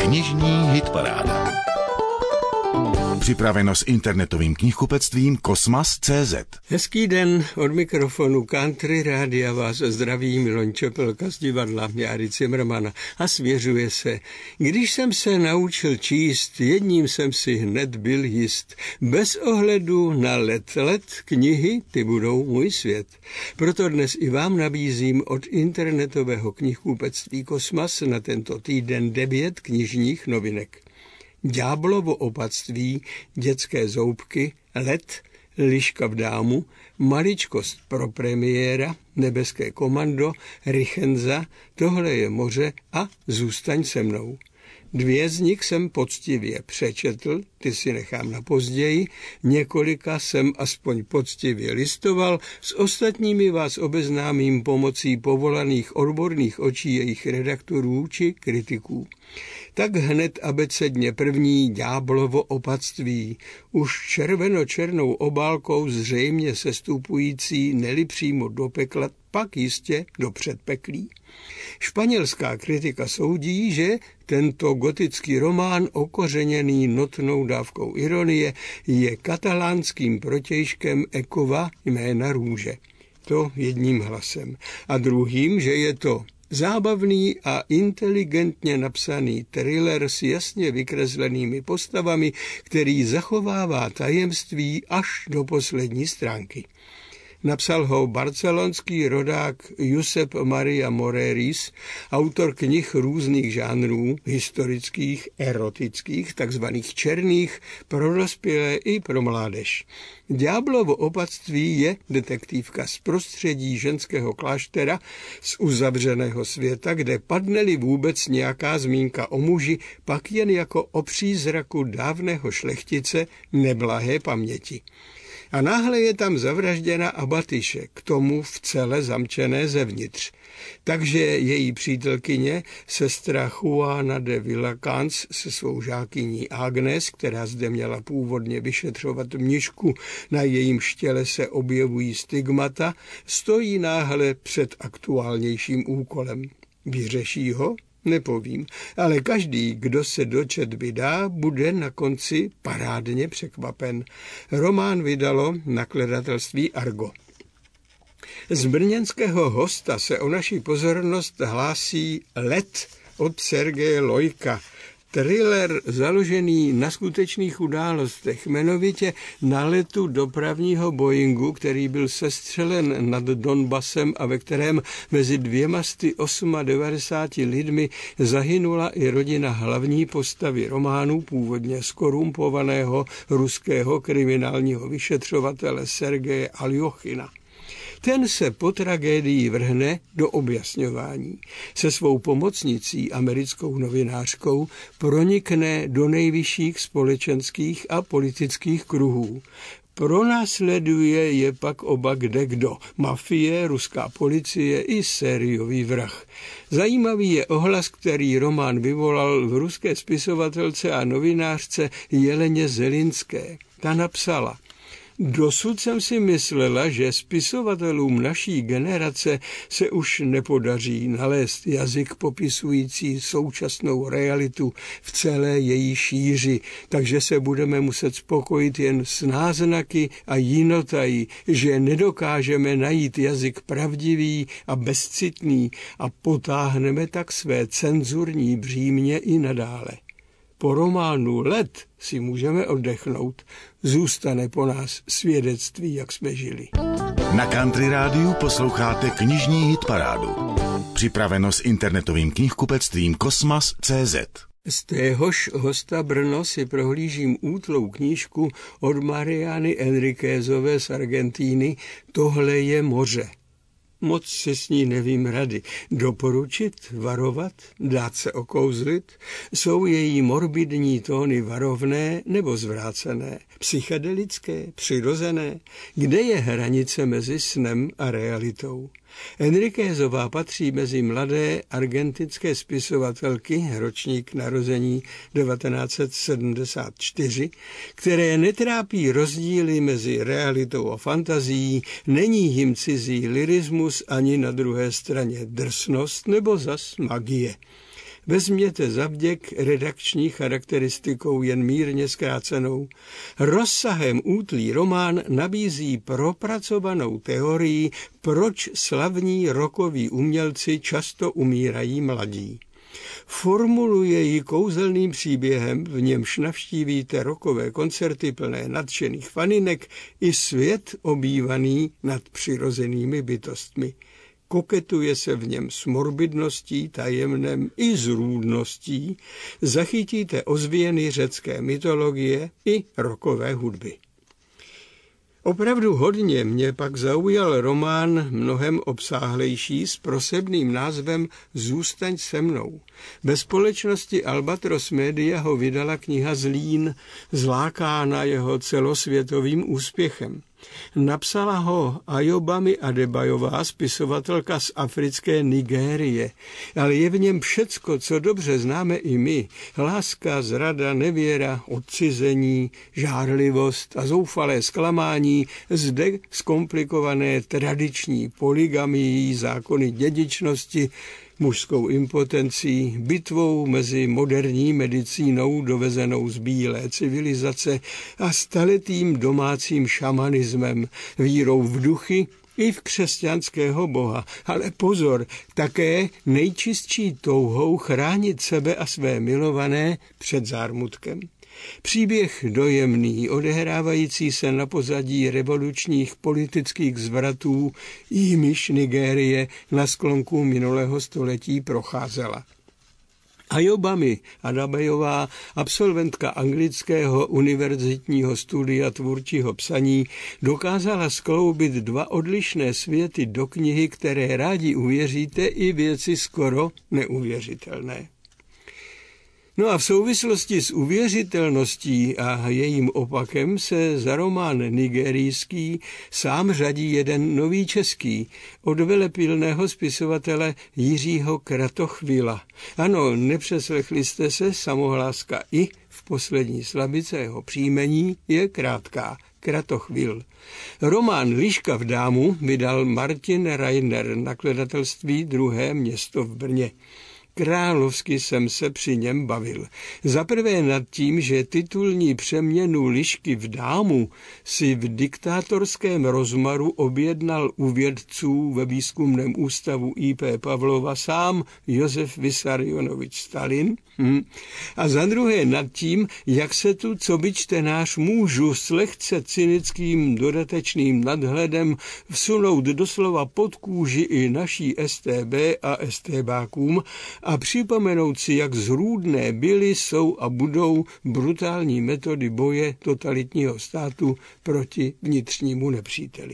Knižní hitparáda. Připraveno s internetovým knihkupectvím Kosmas.cz. Hezký den, od mikrofonu Country Rádia vás zdraví Miloň Čepelka z divadla Járy Cimrmana a svěřuje se. Když jsem se naučil číst, jedním jsem si hned byl jist. Bez ohledu na let knihy, ty budou můj svět. Proto dnes i vám nabízím od internetového knihkupectví Kosmas na tento týden 9 knižních novinek. Ďáblovo opatství, Dětské zoubky, Let, Liška v dámu, Maličkost pro premiéra, Nebeské komando, Richenza, Tohle je moře a Zůstaň se mnou. 2 z nich jsem poctivě přečetl, ty si nechám na později, několika jsem aspoň poctivě listoval, s ostatními vás obeznámím pomocí povolaných odborných očí jejich redaktorů či kritiků. Tak hned abecedně první Ďáblovo opatství, už červeno-černou obálkou zřejmě sestupující neli přímo do pekla, pak jistě do předpeklí. Španělská kritika soudí, že tento gotický román, okořeněný notnou dávkou ironie, je katalánským protějškem Ekova Jména růže. To jedním hlasem. A druhým, že je to zábavný a inteligentně napsaný thriller s jasně vykreslenými postavami, který zachovává tajemství až do poslední stránky. Napsal ho barcelonský rodák Josep Maria Moreris, autor knih různých žánrů, historických, erotických, takzvaných černých, pro dospělé i pro mládež. Ďáblovo opatství je detektivka z prostředí ženského kláštera z uzavřeného světa, kde padne-li vůbec nějaká zmínka o muži, pak jen jako o přízraku dávného šlechtice neblahé paměti. A náhle je tam zavražděna abatyše, k tomu vcele zamčené zevnitř. Takže její přítelkyně, sestra Juana de Villacans se svou žákyní Agnes, která zde měla původně vyšetřovat mnišku, na jejímž těle se objevují stigmata, stojí náhle před aktuálnějším úkolem. Vyřeší ho? Nepovím, ale každý, kdo se do četby dá, bude na konci parádně překvapen. Román vydalo nakladatelství Argo. Z brněnského hosta se o naši pozornost hlásí Let od Sergeje Lojka. Thriller založený na skutečných událostech, jmenovitě na letu dopravního Boeingu, který byl sestřelen nad Donbasem a ve kterém mezi 298 lidmi zahynula i rodina hlavní postavy románu, původně zkorumpovaného ruského kriminálního vyšetřovatele Sergeje Aljochina. Ten se po tragédii vrhne do objasňování. Se svou pomocnicí, americkou novinářkou, pronikne do nejvyšších společenských a politických kruhů. Pronásleduje je pak oba kdekdo, mafie, ruská policie i sériový vrah. Zajímavý je ohlas, který román vyvolal v ruské spisovatelce a novinářce Jeleně Zelinské. Ta napsala: Dosud jsem si myslela, že spisovatelům naší generace se už nepodaří nalézt jazyk popisující současnou realitu v celé její šíři, takže se budeme muset spokojit jen s náznaky a jinotají, že nedokážeme najít jazyk pravdivý a bezcitný a potáhneme tak své cenzurní břímě i nadále. Po románu Let si můžeme oddechnout. Zůstane po nás svědectví, jak jsme žili. Na Country Rádiu posloucháte knižní hitparádu. Připraveno s internetovým knihkupectvím Kosmas.cz. Z téhož hosta Brno si prohlížím útlou knížku od Mariany Enriquezové z Argentíny Tohle je moře. Moc si s ní nevím rady. Doporučit, varovat, dát se okouzlit? Jsou její morbidní tóny varovné nebo zvrácené? Psychedelické, přirozené? Kde je hranice mezi snem a realitou? Enriquezová patří mezi mladé argentinské spisovatelky, ročník narození 1974, které netrápí rozdíly mezi realitou a fantazií, není jim cizí lyrismus ani na druhé straně drsnost nebo zas magie. Vezměte za vděk redakční charakteristikou jen mírně zkrácenou. Rozsahem útlý román nabízí propracovanou teorii, proč slavní rockoví umělci často umírají mladí. Formuluje ji kouzelným příběhem, v němž navštívíte rockové koncerty plné nadšených faninek i svět obývaný nadpřirozenými bytostmi. Koketuje se v něm s morbidností, tajemnem i zrůdností, zachytíte ozvěny řecké mytologie i rockové hudby. Opravdu hodně mě pak zaujal román mnohem obsáhlejší s prosebným názvem Zůstaň se mnou. Ve společnosti Albatros Media ho vydala kniha Zlín, zlákána jeho celosvětovým úspěchem. Napsala ho Ayobami Adebayová, spisovatelka z africké Nigérie, ale je v něm všecko, co dobře známe i my. Láska, zrada, nevěra, odcizení, žárlivost a zoufalé zklamání, zde zkomplikované tradiční polygamií, zákony dědičnosti, mužskou impotencí, bitvou mezi moderní medicínou dovezenou z bílé civilizace a staletým domácím šamanismem, vírou v duchy i v křesťanského boha. Ale pozor, také nejčistší touhou chránit sebe a své milované před zármutkem. Příběh dojemný, odehrávající se na pozadí revolučních politických zvratů, jimiž Nigérie na sklonku minulého století procházela. Ayobami Adebayová, absolventka anglického univerzitního studia tvůrčího psaní, dokázala skloubit dva odlišné světy do knihy, které rádi uvěříte, i věci skoro neuvěřitelné. No a v souvislosti s uvěřitelností a jejím opakem se za román nigerijský sám řadí jeden nový český od velepilného spisovatele Jiřího Kratochvíla. Ano, nepřeslechli jste se, samohláska I v poslední slabice jeho příjmení je krátká. Kratochvíl. Román Liška v dámu vydal Martin Reiner, nakladatelství Druhé Město v Brně. Královsky jsem se při něm bavil. Zaprvé nad tím, že titulní přeměnu Lišky v dámu si v diktátorském rozmaru objednal u vědců ve výzkumném ústavu I.P. Pavlova sám Josef Vissarionovič Stalin. A za druhé nad tím, jak se tu coby čtenář můžu s lehce cynickým dodatečným nadhledem vsunout doslova pod kůži i naší StB a StBákům a připomenout si, jak zrůdné byly, jsou a budou brutální metody boje totalitního státu proti vnitřnímu nepříteli.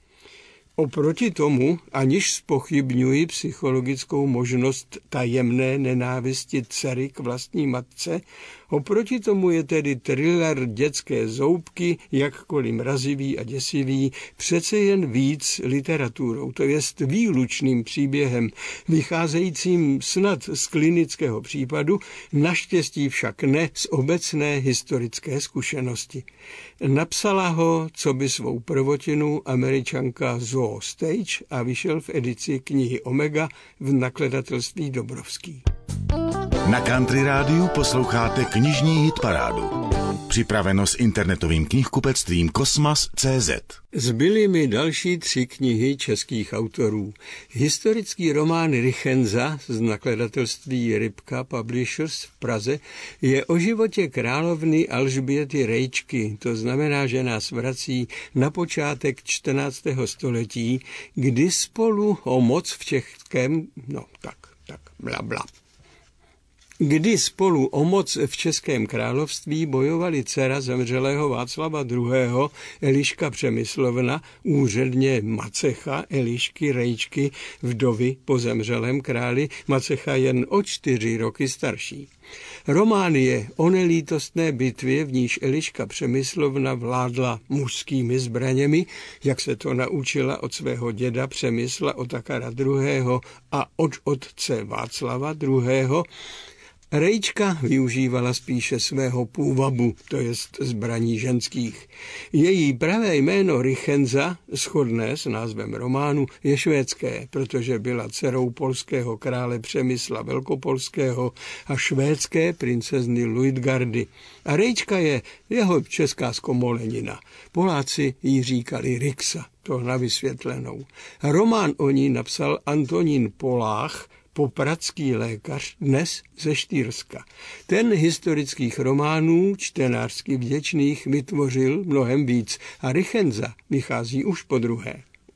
Oproti tomu, aniž zpochybňuji psychologickou možnost tajemné nenávisti dcery k vlastní matce, oproti tomu je tedy thriller Dětské zoubky, jakkoliv mrazivý a děsivý, přece jen víc literaturou, to jest výlučným příběhem, vycházejícím snad z klinického případu, naštěstí však ne z obecné historické zkušenosti. Napsala ho coby svou prvotinu Američanka Zoe Stage a vyšel v edici knihy Omega v nakladatelství Dobrovský. Na Country Rádiu posloucháte knižní hitparádu. Připraveno s internetovým knihkupectvím Kosmas.cz. Zbyly mi další 3 knihy českých autorů. Historický román Richenza z nakladatelství Rybka Publishers v Praze je o životě královny Alžběty Rejčky, to znamená, že nás vrací na počátek 14. století, kdy spolu o moc v českém, Kdy spolu o moc v Českém království bojovali dcera zemřelého Václava II. Eliška Přemyslovna, úředně macecha Elišky Rejčky, vdovy po zemřelém králi, macecha jen o 4 roky starší. Román je o nelítostné bitvě, v níž Eliška Přemyslovna vládla mužskými zbraněmi, jak se to naučila od svého děda Přemysla Otakara II. A od otce Václava II. Rejčka využívala spíše svého půvabu, to jest zbraní ženských. Její pravé jméno Richenza, shodné s názvem románu, je švédské, protože byla dcerou polského krále Přemysla Velkopolského a švédské princezny Luitgardy. A Rejčka je jeho česká zkomolenina. Poláci jí říkali Rixa, to na vysvětlenou. Román o ní napsal Antonín Polách, popradský lékař, dnes ze Štýrska. Ten historických románů, čtenářsky vděčných, vytvořil mnohem víc a Richenza vychází už podruhé.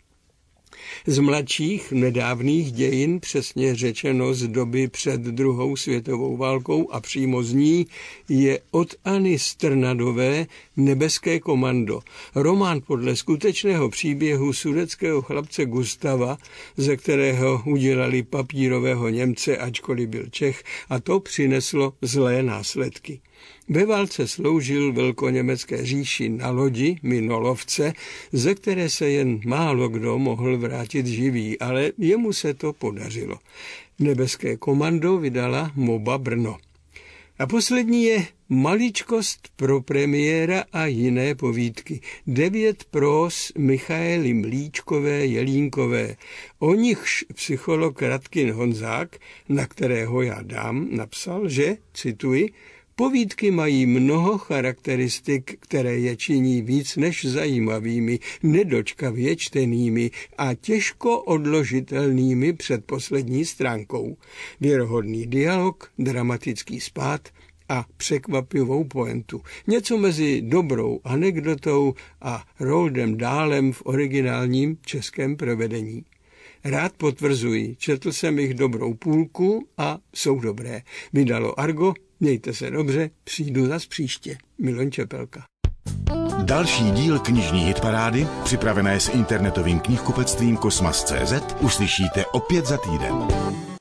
Z mladších nedávných dějin, přesně řečeno z doby před druhou světovou válkou a přímo z ní, je od Anny Strnadové Nebeské komando. Román podle skutečného příběhu sudetského chlapce Gustava, ze kterého udělali papírového Němce, ačkoliv byl Čech, a to přineslo zlé následky. Ve válce sloužil velkoněmecké říši na lodi Minolovce, ze které se jen málo kdo mohl vrátit živý, ale jemu se to podařilo. Nebeské komando vydala MOBA Brno. A poslední je Maličkost pro premiéra a jiné povídky. 9 próz Michaely Mlíčkové Jelínkové. O nichž psycholog Radkin Honzák, na kterého já dám, napsal, že, cituji, povídky mají mnoho charakteristik, které je činí víc než zajímavými, nedočkavě čtenými a těžko odložitelnými před poslední stránkou. Věrohodný dialog, dramatický spád a překvapivou pointu. Něco mezi dobrou anekdotou a Roaldem Dahlem v originálním českém provedení. Rád potvrzuji, četl jsem jich dobrou půlku a jsou dobré. Vydalo Argo, mějte se dobře, přijdu zas příště. Miloň Čepelka. Další díl knižní hitparády, připravené s internetovým knihkupectvím Kosmas.cz, uslyšíte opět za týden.